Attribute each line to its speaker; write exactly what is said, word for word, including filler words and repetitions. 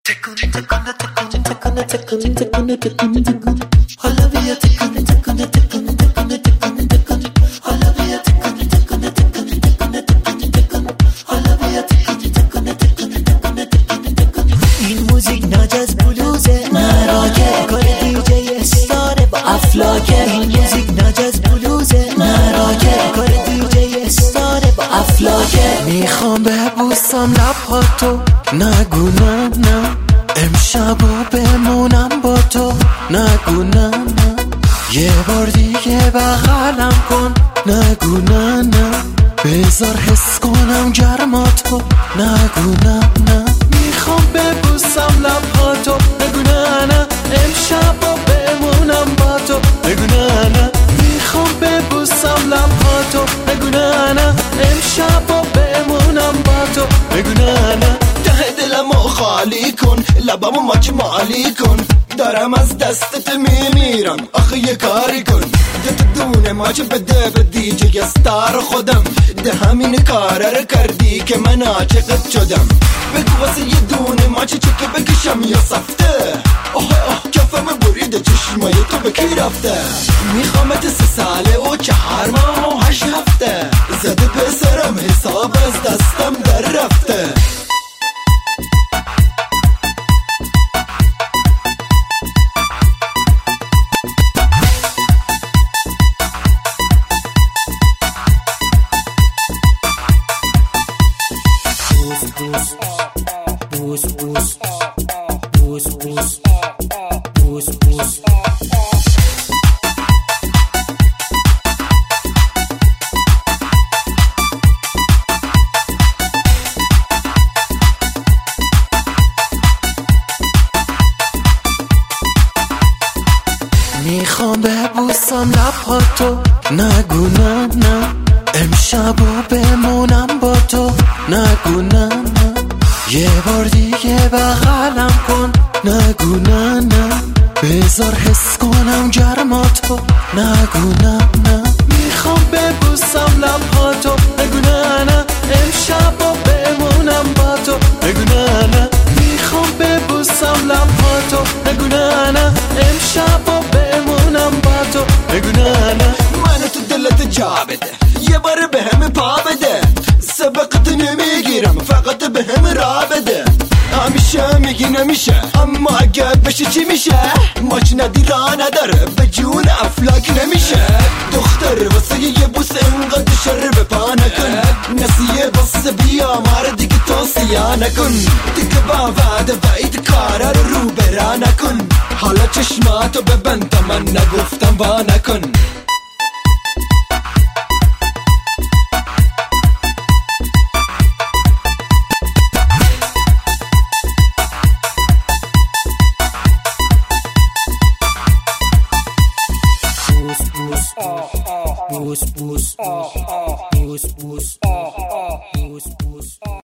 Speaker 1: تکون تکون تکون تکون تکون تکون تکون تکون حالا بیا تکون تکون تکون تکون تکون تکون حالا بیا تکون تکون تکون تکون تکون تکون حالا بیا تکون تکون تکون تکون تکون تکون این موزیک ناجاز بلوزه مراکه کار دیجی استاره با افلاکه این موزیک ناجاز بلوزه مراکه کار دیجی استاره با افلاکه میخوام ببوسم لباتو نگو نه نه امشب و بمونم با تو نگو نه نه یه بار دیگه بغلم کن نگو نه نه بذار حس کنم گرماتو نگو نه نه میخوام ببوسم لباتو نگو نه نه امشب و بمونم با تو نگو نه نه میخوام ببوسم لباتو نگو نه نه امشب و بمونم با تو نگو نه نه دلمو خالی کن لبمو مجمالی کن دارم از دستت میمیرم آخه یه کاری کن ده دونه ماچ بده به دیجی استار خودم ده همین کاره رو کردی که من عاشقت شدم بگو واسه یه دونه ماچ چکه بکشم یا سفته آه آه کفم بریده چشمای تو به کی رفته میخوامت سه ساله و چهار ماه و هشت هفته زده پسرم حساب از دستم در رفته Boost, boost, boost, boost, boost, boost. میخوام ببوسم لباتو نگو نه نه امشب و بمونم با تو نگو نه نه یه بار دیگه بغلم کن نگو نه نه بذار حس کنم گرماتو نگو نه نه میخوام ببوسم لباتو نگو نه نه امشب و بمونم با تو نگو نه نه میخوام ببوسم لباتو نگو نه نه امشب و بمونم با تو نگو نه نه منو تو دلت جا بده یه بار به همه پا بده سبقت نمیگیرم فقط به همه را بده همیشه میگی نمیشه اما اگه بشه چی میشه ماچ ندی را نداره به جون افلاک نمیشه دختر واسه یه بوس انقدر شر به پا نکن نسیه بس بیا مار دیگه توصیه نکن دیگه با وعده وعید کاره رو رو برا نکن حالا چشماتو ببند تا من نگفتم با نکن Boost, boost, boost, boost, boost, boost, boost, boost.